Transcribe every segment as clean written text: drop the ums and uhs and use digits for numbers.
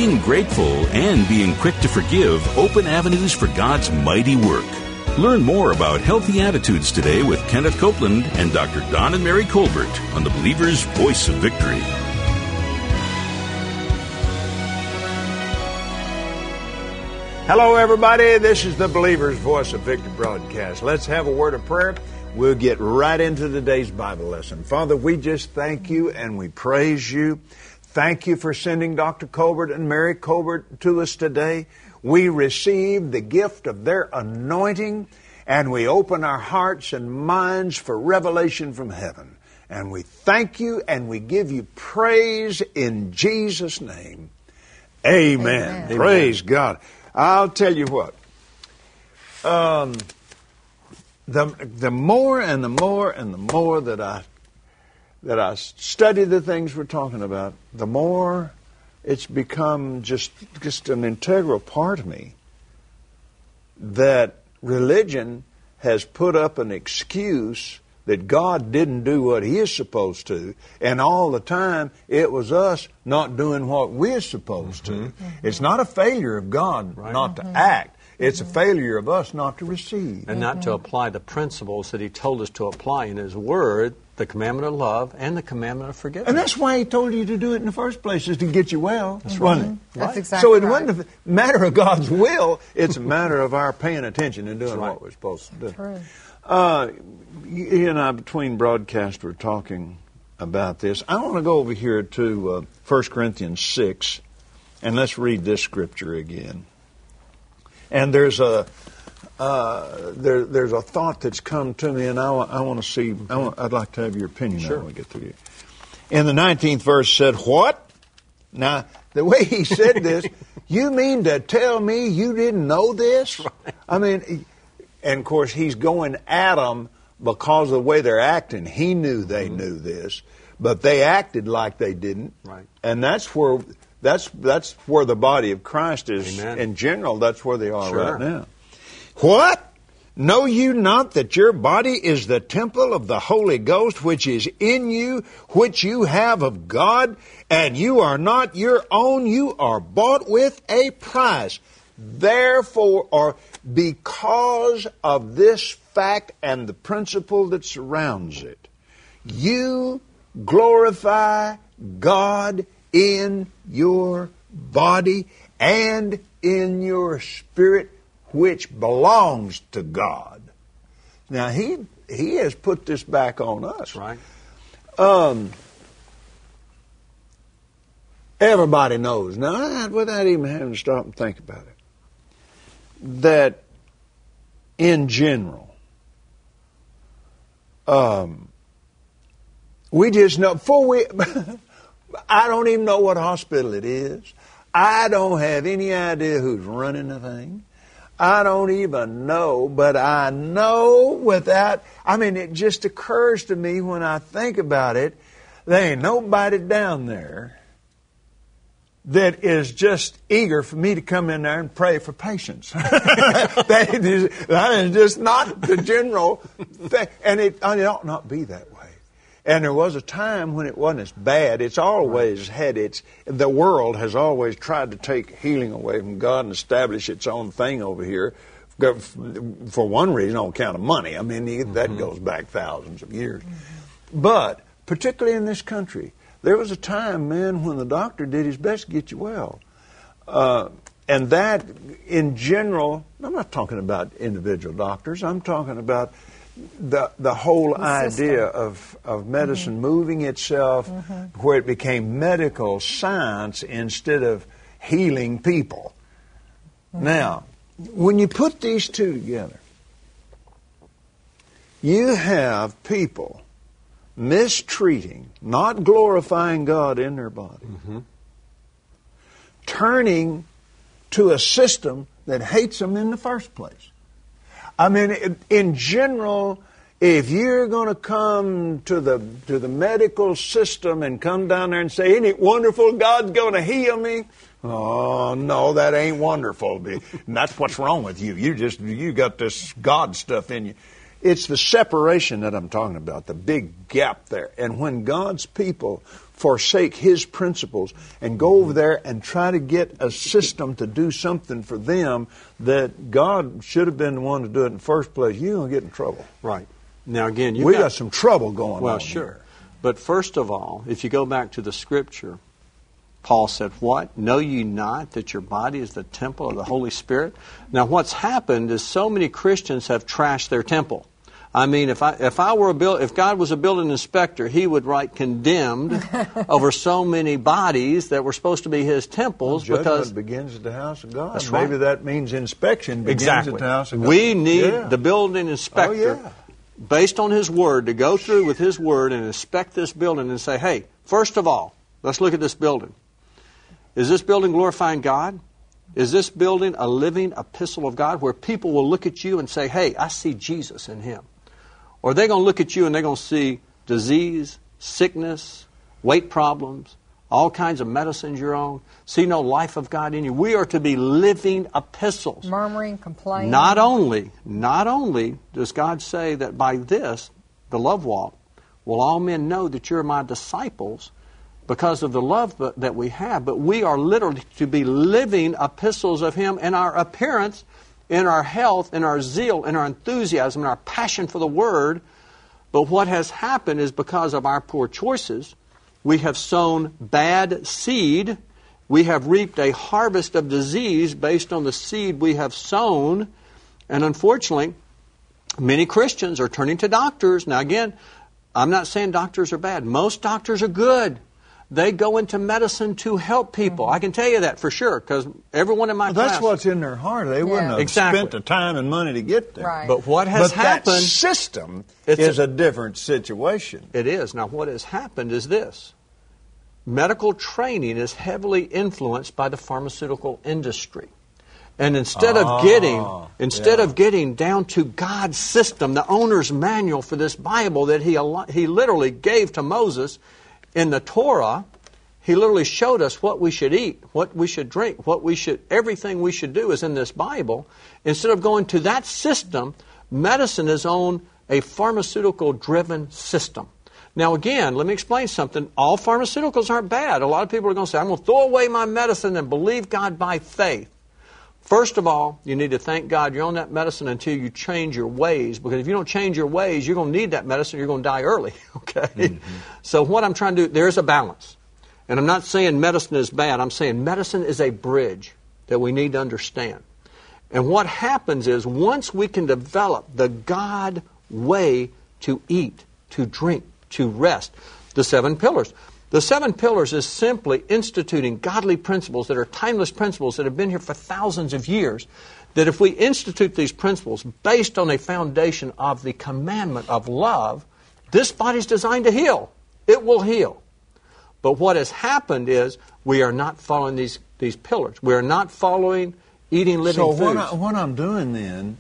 Being grateful and being quick to forgive open avenues for God's mighty work. Learn more about healthy attitudes today with Kenneth Copeland and Dr. Don and Mary Colbert on the Believer's Voice of Victory. Hello, everybody. This is the Believer's Voice of Victory broadcast. Let's have a word of prayer. We'll get right into today's Bible lesson. Father, we just thank you and we praise you. Thank you for sending Dr. Colbert and Mary Colbert to us today. We receive the gift of their anointing, and we open our hearts and minds for revelation from heaven. And we thank you and we give you praise in Jesus' name. Amen. Amen. Praise God. I'll tell you what. The more and the more and the more that I study the things we're talking about, the more it's become just an integral part of me that religion has put up an excuse that God didn't do what He is supposed to, and all the time it was us not doing what we're supposed to. Mm-hmm. It's not a failure of God not to act. It's a failure of us not to receive. And not to apply the principles that He told us to apply in His Word, the commandment of love and the commandment of forgiveness. And that's why He told you to do it in the first place, is to get you well. That's right. That's exactly right. So it right. wasn't a matter of God's will, it's a matter of our paying attention and doing what we're supposed to do. True. You and I, between broadcasts, were talking about this. I want to go over here to 1 Corinthians 6, and let's read this scripture again. And there's a thought that's come to me, and I want to see. I'd like to have your opinion on it when we get through here. In the 19th verse said, "What?" Now, the way he said this, you mean to tell me you didn't know this? Right. I mean, and of course he's going at them because of the way they're acting. He knew they knew this, but they acted like they didn't. Right. And that's where the body of Christ is. Amen. In general, that's where they are Sure. right now. What? Know you not that your body is the temple of the Holy Ghost, which is in you, which you have of God, and you are not your own, you are bought with a price. Therefore, or because of this fact and the principle that surrounds it, you glorify God in your body and in your spirit, which belongs to God. Now, he has put this back on us. Right. Everybody knows, now, without even having to stop and think about it, that in general, we just know, I don't even know what hospital it is. I don't have any idea who's running the thing. I don't even know, but I know it just occurs to me when I think about it, there ain't nobody down there that is just eager for me to come in there and pray for patience. That is just not the general thing. And it ought not be that way. And there was a time when it wasn't as bad. It's always the world has always tried to take healing away from God and establish its own thing over here. For one reason, on account of money. I mean, that goes back thousands of years. But, particularly in this country, there was a time, man, when the doctor did his best to get you well. And that, in general, I'm not talking about individual doctors. I'm talking about the whole idea of medicine moving itself where it became medical science instead of healing people. Now, when you put these two together, you have people mistreating, not glorifying God in their body, turning to a system that hates them in the first place. I mean, in general, if you're going to come to the medical system and come down there and say, "Isn't it wonderful? God's going to heal me." Oh, no, that ain't wonderful. And that's what's wrong with you. You got this God stuff in you. It's the separation that I'm talking about, the big gap there. And when God's people forsake His principles and go over there and try to get a system to do something for them that God should have been the one to do it in the first place, you're going to get in trouble. Right. Now, again, we got some trouble going on. Well, sure. Here. But first of all, if you go back to the Scripture, Paul said, what? Know ye not that your body is the temple of the Holy Spirit? Now, what's happened is so many Christians have trashed their temple. I mean, if God was a building inspector, he would write condemned over so many bodies that were supposed to be his temples. Well, judgment because begins at the house of God. That's Maybe right. that means inspection begins Exactly. at the house of God. We need the building inspector, based based on his word, to go through with his word and inspect this building and say, hey, first of all, let's look at this building. Is this building glorifying God? Is this building a living epistle of God where people will look at you and say, hey, I see Jesus in him? Or are they going to look at you and they're going to see disease, sickness, weight problems, all kinds of medicines you're on, see no life of God in you? We are to be living epistles. Murmuring, complaining. Not only does God say that by this, the love walk, will all men know that you're my disciples because of the love that we have, but we are literally to be living epistles of Him in our appearance, in our health, in our zeal, in our enthusiasm, in our passion for the Word. But what has happened is because of our poor choices, we have sown bad seed. We have reaped a harvest of disease based on the seed we have sown. And unfortunately, many Christians are turning to doctors. Now again, I'm not saying doctors are bad. Most doctors are good. They go into medicine to help people. I can tell you that for sure, because everyone in my class... That's what's in their heart. They wouldn't have spent the time and money to get there. Right. But what has happened... that system is a different situation. It is. Now, what has happened is this. Medical training is heavily influenced by the pharmaceutical industry. And instead of getting down to God's system, the owner's manual for this Bible that he literally gave to Moses in the Torah, he literally showed us what we should eat, what we should drink, everything we should do is in this Bible. Instead of going to that system, medicine is on a pharmaceutical-driven system. Now again, let me explain something. All pharmaceuticals aren't bad. A lot of people are going to say, I'm going to throw away my medicine and believe God by faith. First of all, you need to thank God you're on that medicine until you change your ways. Because if you don't change your ways, you're going to need that medicine. You're going to die early. Okay? Mm-hmm. So what I'm trying to do, there's a balance. And I'm not saying medicine is bad. I'm saying medicine is a bridge that we need to understand. And what happens is once we can develop the God way to eat, to drink, to rest, the 7 pillars. The 7 pillars is simply instituting godly principles that are timeless principles that have been here for thousands of years, that if we institute these principles based on a foundation of the commandment of love, this body's designed to heal. It will heal. But what has happened is we are not following these pillars. We are not following eating living foods. So what I'm doing then,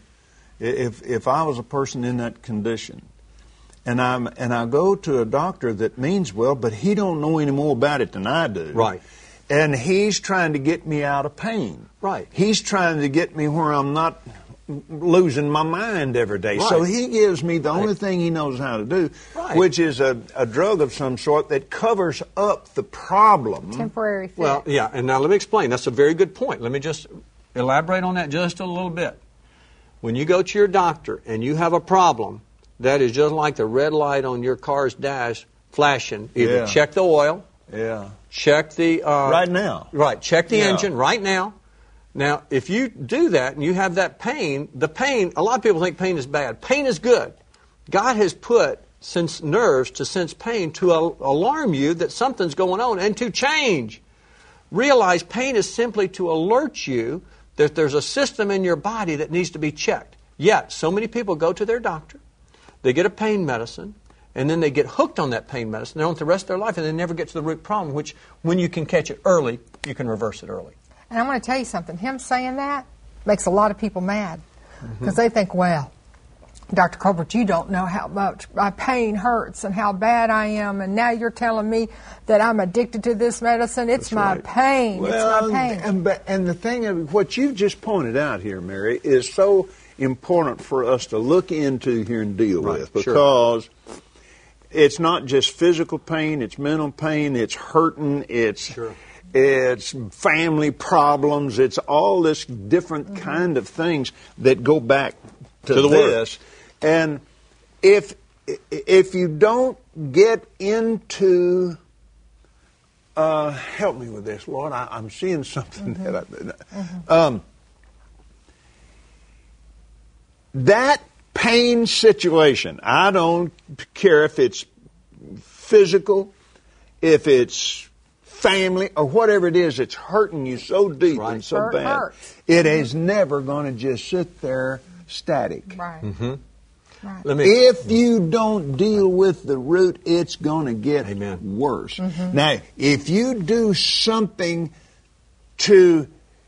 if I was a person in that condition, and I go to a doctor that means well, but he don't know any more about it than I do. Right. And he's trying to get me out of pain. Right. He's trying to get me where I'm not losing my mind every day. Right. So he gives me the only thing he knows how to do, which is a drug of some sort that covers up the problem. Temporary fix. Well, yeah, and now let me explain. That's a very good point. Let me just elaborate on that just a little bit. When you go to your doctor and you have a problem, that is just like the red light on your car's dash flashing. Either check the oil, check the... right now. Right, check the engine right now. Now, if you do that and you have that pain, a lot of people think pain is bad. Pain is good. God has put nerves to sense pain to alarm you that something's going on and to change. Realize pain is simply to alert you that there's a system in your body that needs to be checked. Yet, so many people go to their doctor, they get a pain medicine, and then they get hooked on that pain medicine. They're on it the rest of their life, and they never get to the root problem, which, when you can catch it early, you can reverse it early. And I want to tell you something. Him saying that makes a lot of people mad. Because they think, well, Dr. Colbert, you don't know how much my pain hurts and how bad I am, and now you're telling me that I'm addicted to this medicine. It's my pain. Well, it's my pain. And the thing of what you've just pointed out here, Mary, is so important for us to look into here and deal Right, with, because it's not just physical pain, it's mental pain, it's hurting, it's family problems, it's all this different kind of things that go back to the this. And if you don't get into help me with this, Lord. I'm seeing something that pain situation, I don't care if it's physical, if it's family, or whatever it is, it's hurting you so deep and so bad. Hurts. It is never going to just sit there static. Right. Right. If you don't deal with the root, it's going to get worse. Now, if you do something to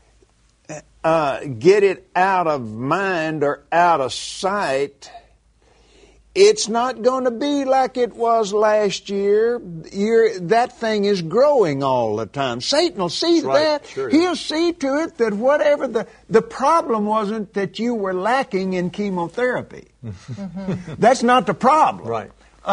get it out of mind or out of sight, it's not going to be like it was last year. That thing is growing all the time. Satan will see that. Sure. He'll see to it that whatever the problem wasn't that you were lacking in chemotherapy. That's not the problem. Right.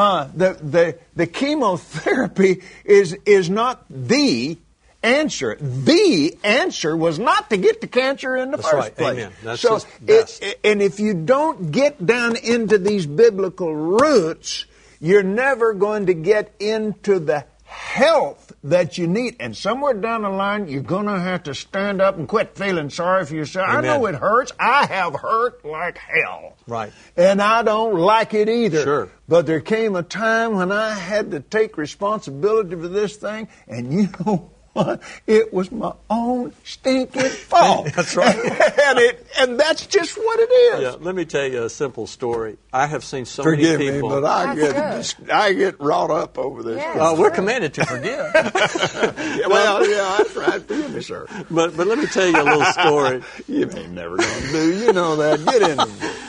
The chemotherapy is not the answer. The answer was not to get the cancer in the first place. Amen. That's so, just best. and if you don't get down into these biblical roots, you're never going to get into the health that you need. And somewhere down the line, you're going to have to stand up and quit feeling sorry for yourself. Amen. I know it hurts. I have hurt like hell. Right. And I don't like it either. Sure. But there came a time when I had to take responsibility for this thing, and you know what? It was my own stinking fault. That's right. and that's just what it is. Yeah, let me tell you a simple story. I have seen so Forgive many people. me, but I get wrought up over this. Yes. We're commanded to forgive. That's right. Forgive me, sir. But let me tell you a little story. You ain't never going to do. You know that. Get into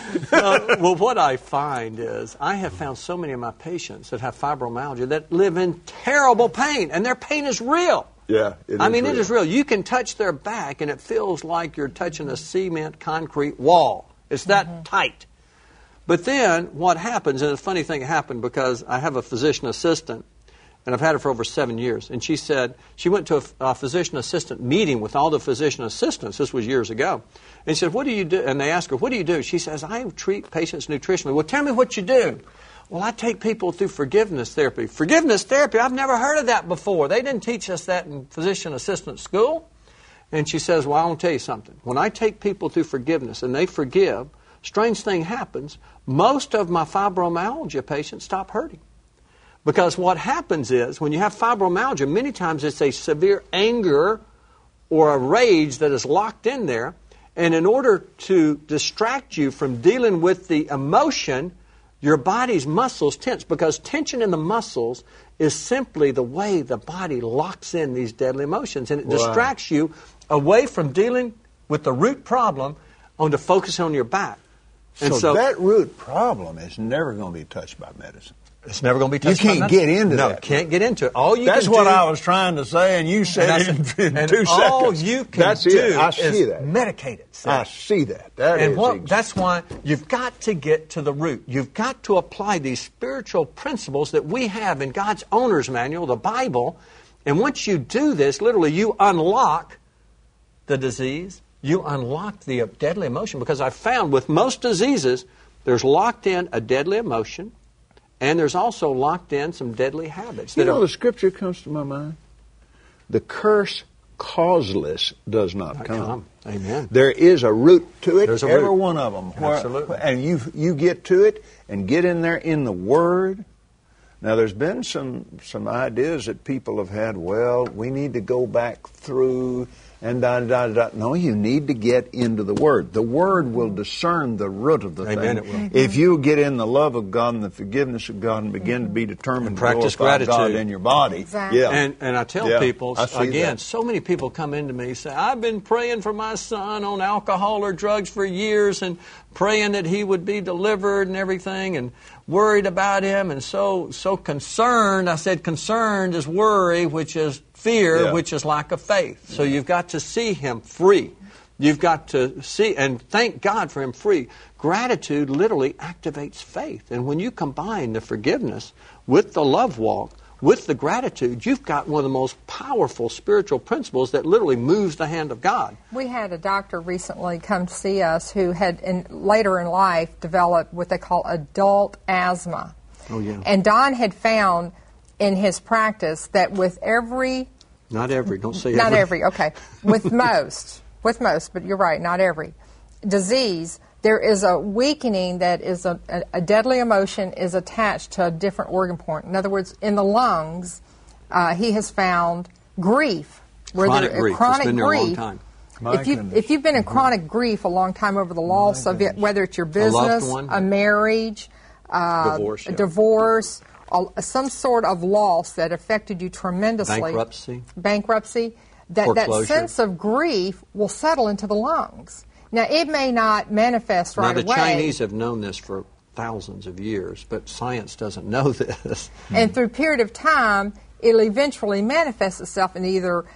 it. Well, what I find is I have found so many of my patients that have fibromyalgia that live in terrible pain, and their pain is real. Yeah, it is real. You can touch their back, and it feels like you're touching a cement concrete wall. It's that tight. But then what happens, and a funny thing happened because I have a physician assistant, and I've had her for over 7 years, and she said she went to a physician assistant meeting with all the physician assistants. This was years ago. And she said, what do you do? And they asked her, what do you do? She says, I treat patients nutritionally. Well, tell me what you do. Well, I take people through forgiveness therapy. Forgiveness therapy? I've never heard of that before. They didn't teach us that in physician assistant school. And she says, well, I want to tell you something. When I take people through forgiveness and they forgive, strange thing happens. Most of my fibromyalgia patients stop hurting. Because what happens is when you have fibromyalgia, many times it's a severe anger or a rage that is locked in there. And in order to distract you from dealing with the emotion, your body's muscles tense, because tension in the muscles is simply the way the body locks in these deadly emotions. And it distracts you away from dealing with the root problem onto focusing on your back. And so that root problem is never going to be touched by medicine. It's never going to be touched by medicine. You can't get into that. No, can't get into it. All you That's can what do, I was trying to say, and you said it in 2 seconds. All you can That's do it. I see is that. medicate it. See? I see that. That's why you've got to get to the root. You've got to apply these spiritual principles that we have in God's owner's manual, the Bible. And once you do this, literally, you unlock the disease. You unlock the deadly emotion. Because I've found with most diseases, there's locked in a deadly emotion, and there's also locked in some deadly habits. You know, the scripture comes to my mind. The curse causeless does not come. Amen. There is a root to it, There's a every root. one of them. Absolutely. And you get to it and get in there in the Word. Now, there's been some ideas that people have had, well, we need to go back through and da-da-da-da. No, you need to get into the Word. The Word will discern the root of the Amen, thing. it will. If you get in the love of God and the forgiveness of God and begin to be determined And to practice glorify God gratitude. in your body. Exactly. Yeah. And I tell people, I see again, that. so many people come into me and say, I've been praying for my son on alcohol or drugs for years and praying that he would be delivered and everything and worried about him and so concerned. I said concerned is worry, which is fear, which is lack of faith. So you've got to see him free. You've got to see and thank God for him free. Gratitude literally activates faith. And when you combine the forgiveness with the love walk, with the gratitude, you've got one of the most powerful spiritual principles that literally moves the hand of God. We had a doctor recently come to see us who had later in life developed what they call adult asthma. Oh, yeah. And Don had found in his practice that with every... Not every, don't say not every. okay. With most, but you're right, not every disease, there is a weakening that is a deadly emotion is attached to a different organ point. In other words, in the lungs, he has found grief. Chronic grief. Chronic it's been there grief. a long time. If you've been in chronic grief a long time over the loss of it, whether it's your business, a marriage, divorce, some sort of loss that affected you tremendously. Bankruptcy. That sense of grief will settle into the lungs. Now, it may not manifest right away. Now, the Chinese have known this for thousands of years, but science doesn't know this. And through a period of time, it'll eventually manifest itself in either,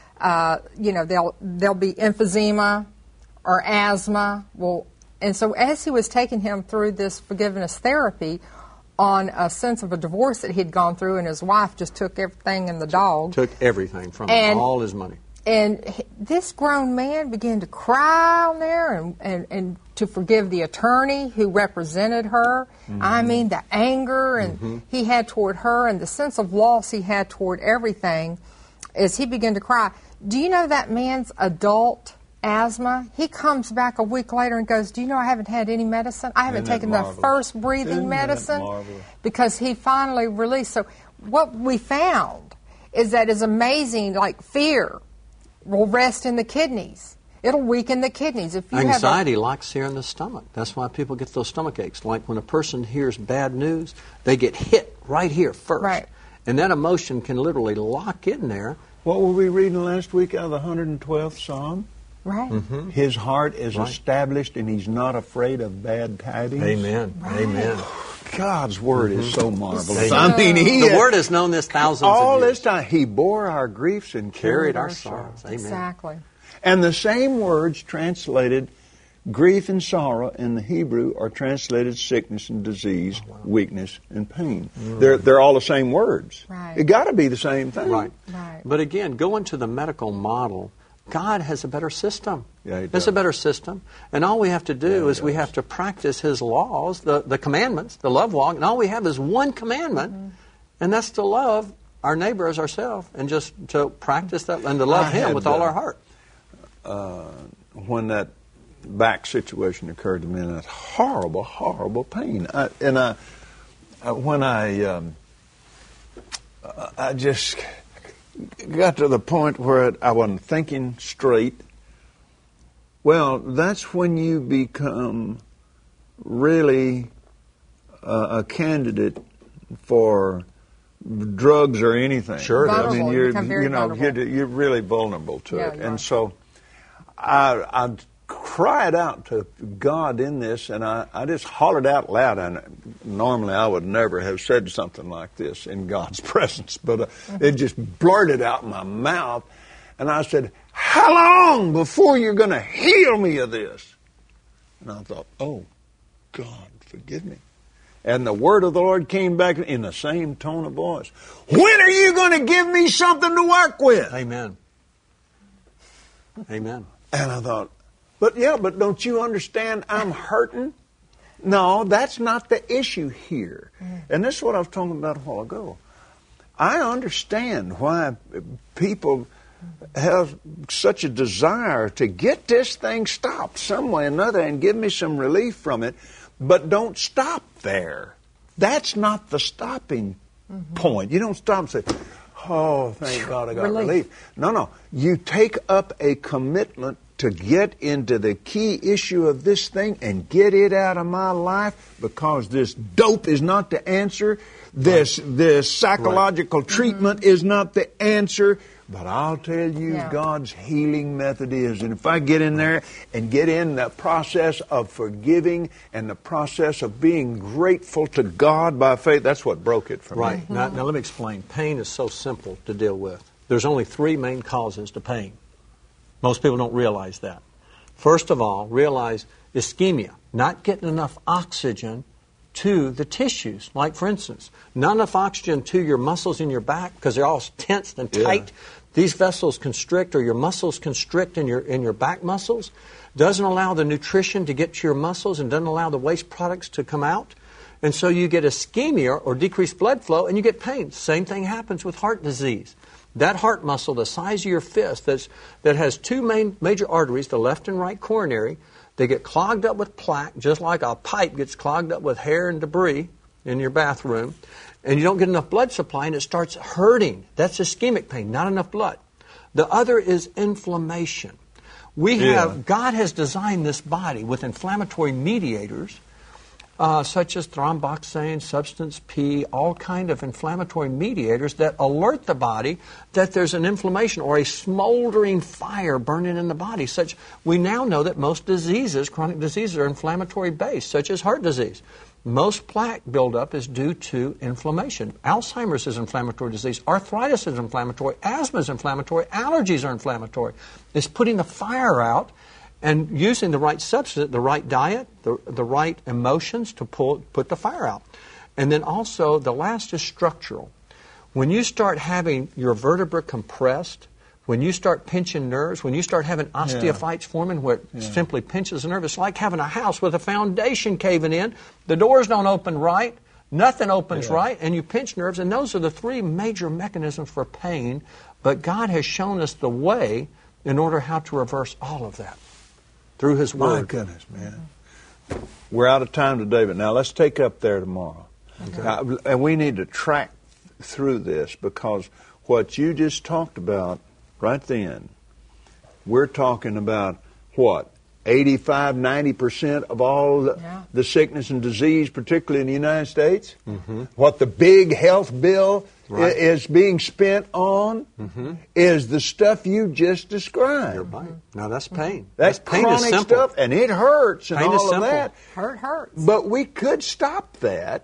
there'll be emphysema or asthma. And so as he was taking him through this forgiveness therapy on a sense of a divorce that he'd gone through, and his wife just took everything and the dog. Took everything from him, all his money. And this grown man began to cry on there and to forgive the attorney who represented her. Mm-hmm. I mean, the anger and he had toward her and the sense of loss he had toward everything as he began to cry. Do you know that man's adult asthma? He comes back a week later and goes, do you know I haven't had any medicine? I haven't taken the first breathing medicine because he finally released. So what we found is that is amazing, like fear will rest in the kidneys. It'll weaken the kidneys. If you Anxiety locks here in the stomach. That's why people get those stomach aches. Like when a person hears bad news, they get hit right here first. Right. And that emotion can literally lock in there. What were we reading last week out of the 112th Psalm? Right. Mm-hmm. His heart is established and he's not afraid of bad tidings. Amen. Right. Amen. God's Word is so marvelous. Amen. I mean, the Word has known this thousands of years. All this time, He bore our griefs and carried our sorrows. Amen. Exactly. And the same words translated grief and sorrow in the Hebrew are translated sickness and disease, weakness and pain. They're all the same words. Right. It got to be the same thing. Right. Right. But again, going to the medical model, God has a better system. Yeah, He There's does. a better system. And all we have to do is we have to practice His laws, the commandments, the love walk, and all we have is one commandment, and that's to love our neighbor as ourselves, and just to practice that and to love Him with all our heart. When that back situation occurred to me, and that horrible, horrible pain. I just got to the point where I wasn't thinking straight. Well, that's when you become really a candidate for drugs or anything. Sure, vulnerable. I mean, you're you're really vulnerable to it, you and are. so I cried out to God in this, and I just hollered out loud. And normally I would never have said something like this in God's presence, but it just blurted out in my mouth, and I said, "How long before you're going to heal me of this?" And I thought, "Oh, God, forgive me." And the word of the Lord came back in the same tone of voice. "When are you going to give me something to work with?" Amen. Amen. And I thought, but don't you understand I'm hurting? No, that's not the issue here. And this is what I was talking about a while ago. I understand why people have such a desire to get this thing stopped some way or another and give me some relief from it, but don't stop there. That's not the stopping point. You don't stop and say, "Oh, thank God I got relief." No. You take up a commitment to get into the key issue of this thing and get it out of my life, because this dope is not the answer. This psychological treatment is not the answer. But I'll tell you, God's healing method is. And if I get in there and get in the process of forgiving and the process of being grateful to God by faith, that's what broke it for me. Right. Now let me explain. Pain is so simple to deal with. There's only 3 main causes to pain. Most people don't realize that. First of all, realize ischemia, not getting enough oxygen to the tissues. Like, for instance, not enough oxygen to your muscles in your back because they're all tensed and tight. Yeah. These vessels constrict, or your muscles constrict in your back muscles. Doesn't allow the nutrition to get to your muscles and doesn't allow the waste products to come out. And so you get ischemia, or decreased blood flow, and you get pain. Same thing happens with heart disease. That heart muscle, the size of your fist, that has two major arteries, the left and right coronary, they get clogged up with plaque, just like a pipe gets clogged up with hair and debris in your bathroom, and you don't get enough blood supply, and it starts hurting. That's ischemic pain, not enough blood. The other is inflammation. God has designed this body with inflammatory mediators, such as thromboxane, substance P, all kind of inflammatory mediators that alert the body that there's an inflammation or a smoldering fire burning in the body. We now know that most diseases, chronic diseases, are inflammatory based, such as heart disease. Most plaque buildup is due to inflammation. Alzheimer's is inflammatory disease. Arthritis is inflammatory. Asthma is inflammatory. Allergies are inflammatory. It's putting the fire out and using the right substance, the right diet, the right emotions to put the fire out. And then also, the last is structural. When you start having your vertebra compressed, when you start pinching nerves, when you start having osteophytes forming where it simply pinches the nerve, it's like having a house with a foundation caving in. The doors don't open right, nothing opens right, and you pinch nerves. And those are the three major mechanisms for pain. But God has shown us the way in order how to reverse all of that through His Word. My goodness, man. We're out of time today, but now let's take up there tomorrow. Okay. And we need to track through this, because what you just talked about right then, we're talking about what? 85, 90% of all the sickness and disease, particularly in the United States? Mm-hmm. What the big health bill is being spent on is the stuff you just described. You're right. Now that's pain. That's pain chronic stuff, and it hurts and pain all of that. Hurts. But we could stop that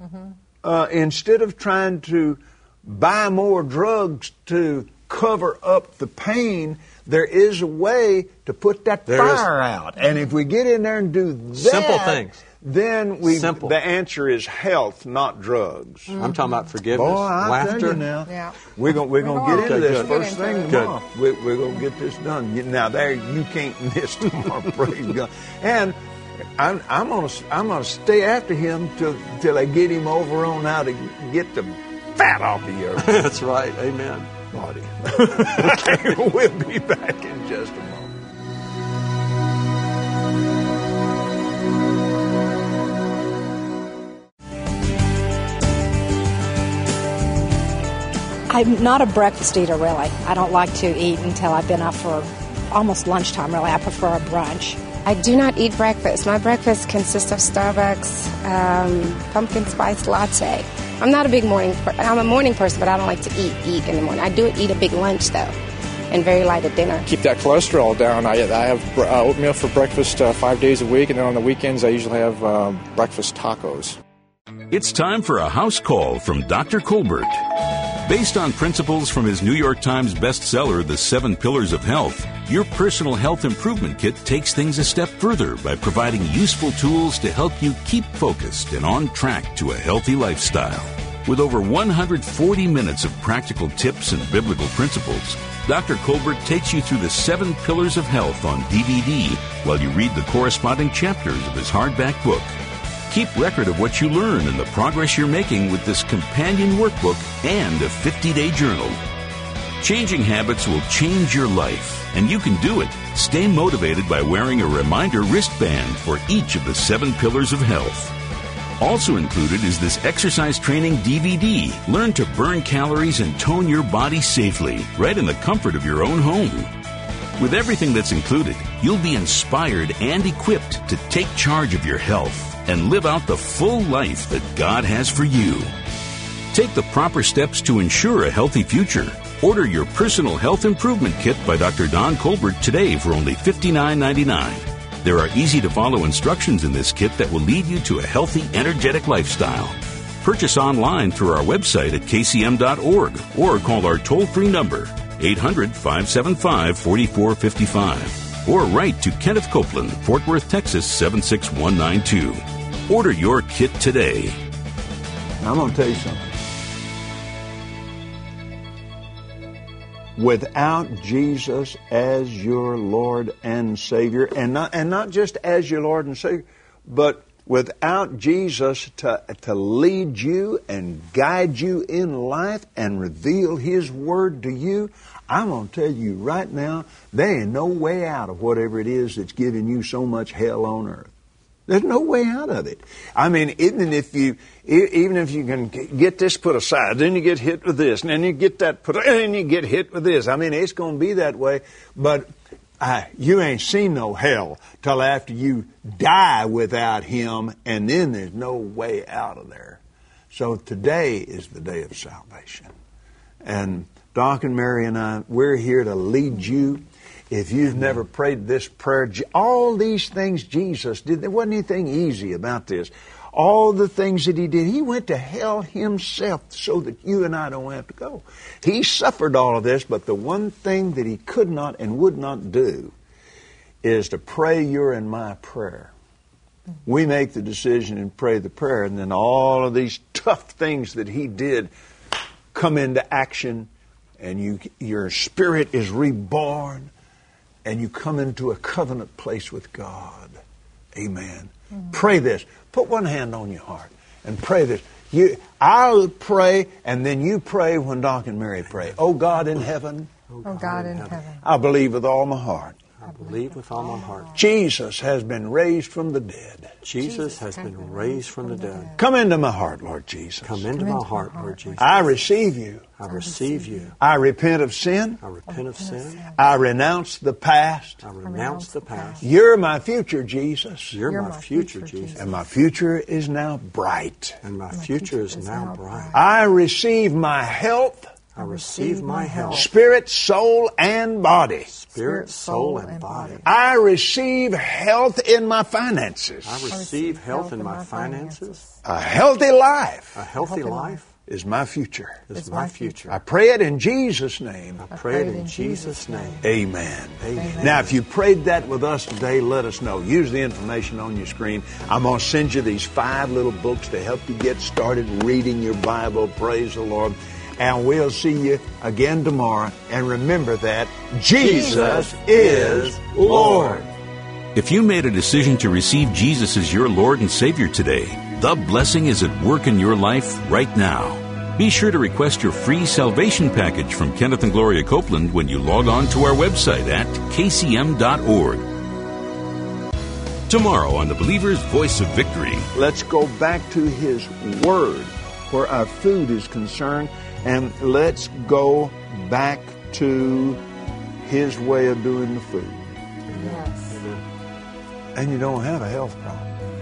instead of trying to buy more drugs to cover up the pain. There is a way to put that fire out. And if we get in there and do that, simple things, then the answer is health, not drugs. I'm talking about forgiveness, laughter. Now. Yeah. We're gonna get into this first thing tomorrow. Good. We're gonna get this done. Now there, you can't miss tomorrow. Praise God. And I'm gonna stay after him till I get him over on how to get the fat off the earth. That's right. Amen. Body. Okay, we'll be back in just a moment. I'm not a breakfast eater, really. I don't like to eat until I've been up for almost lunchtime, really. I prefer a brunch. I do not eat breakfast. My breakfast consists of Starbucks, pumpkin spice latte. I'm not a big I'm a morning person, but I don't like to eat in the morning. I do eat a big lunch, though, and very light at dinner. Keep that cholesterol down. I have oatmeal for breakfast 5 days a week, and then on the weekends I usually have breakfast tacos. It's time for a house call from Dr. Colbert. Based on principles from his New York Times bestseller, The 7 Pillars of Health, your personal health improvement kit takes things a step further by providing useful tools to help you keep focused and on track to a healthy lifestyle. With over 140 minutes of practical tips and biblical principles, Dr. Colbert takes you through the 7 Pillars of Health on DVD while you read the corresponding chapters of his hardback book. Keep record of what you learn and the progress you're making with this companion workbook and a 50-day journal. Changing habits will change your life, and you can do it. Stay motivated by wearing a reminder wristband for each of the 7 Pillars of Health. Also included is this exercise training DVD. Learn to burn calories and tone your body safely, right in the comfort of your own home. With everything that's included, you'll be inspired and equipped to take charge of your health and live out the full life that God has for you. Take the proper steps to ensure a healthy future. Order your personal health improvement kit by Dr. Don Colbert today for only $59.99. There are easy-to-follow instructions in this kit that will lead you to a healthy, energetic lifestyle. Purchase online through our website at kcm.org or call our toll-free number, 800-575-4455. or write to Kenneth Copeland, Fort Worth, Texas 76192. Order your kit today. Now, I'm going to tell you something. Without Jesus as your Lord and Savior, and not just as your Lord and Savior, but without Jesus to lead you and guide you in life and reveal His Word to you, I'm going to tell you right now, there ain't no way out of whatever it is that's giving you so much hell on earth. There's no way out of it. I mean, even if you can get this put aside, then you get hit with this, and then you get that put, and then you get hit with this. I mean, it's going to be that way, but you ain't seen no hell till after you die without Him, and then there's no way out of there. So today is the day of salvation. And Doc and Mary and I, we're here to lead you. If you've never prayed this prayer, all these things Jesus did, there wasn't anything easy about this. All the things that He did, He went to hell Himself so that you and I don't have to go. He suffered all of this, but the one thing that He could not and would not do is to pray your and my prayer. We make the decision and pray the prayer, and then all of these tough things that He did come into action, and your spirit is reborn, and you come into a covenant place with God. Amen. Mm-hmm. Pray this. Put one hand on your heart and pray this. I'll pray, and then you pray when Doc and Mary pray. Oh God in heaven. Oh God in heaven. I believe with all my heart. I believe with all my heart. Jesus has been raised from the dead. Jesus has been raised from the dead. Come into my heart, Lord Jesus. Come into my heart, Lord Jesus. I receive you. I receive you. I repent of sin. I repent of sin. I renounce the past. I renounce the past. You're my future, Jesus. You're my future, Jesus. And my future is now bright. And my future is now bright. I receive my health. I receive my health. Spirit, soul, and body. Spirit, soul, and body. I receive health in my finances. I receive health in my finances. A healthy life. A healthy life is my future. Is my future. I pray it in Jesus' name. I pray it in Jesus' name. Amen. Amen. Now, if you prayed that with us today, let us know. Use the information on your screen. I'm going to send you these 5 little books to help you get started reading your Bible. Praise the Lord. And we'll see you again tomorrow. And remember that Jesus is Lord. If you made a decision to receive Jesus as your Lord and Savior today, the blessing is at work in your life right now. Be sure to request your free salvation package from Kenneth and Gloria Copeland when you log on to our website at kcm.org. Tomorrow on the Believer's Voice of Victory. Let's go back to His Word where our food is concerned. And let's go back to His way of doing the food. Yes. And you don't have a health problem.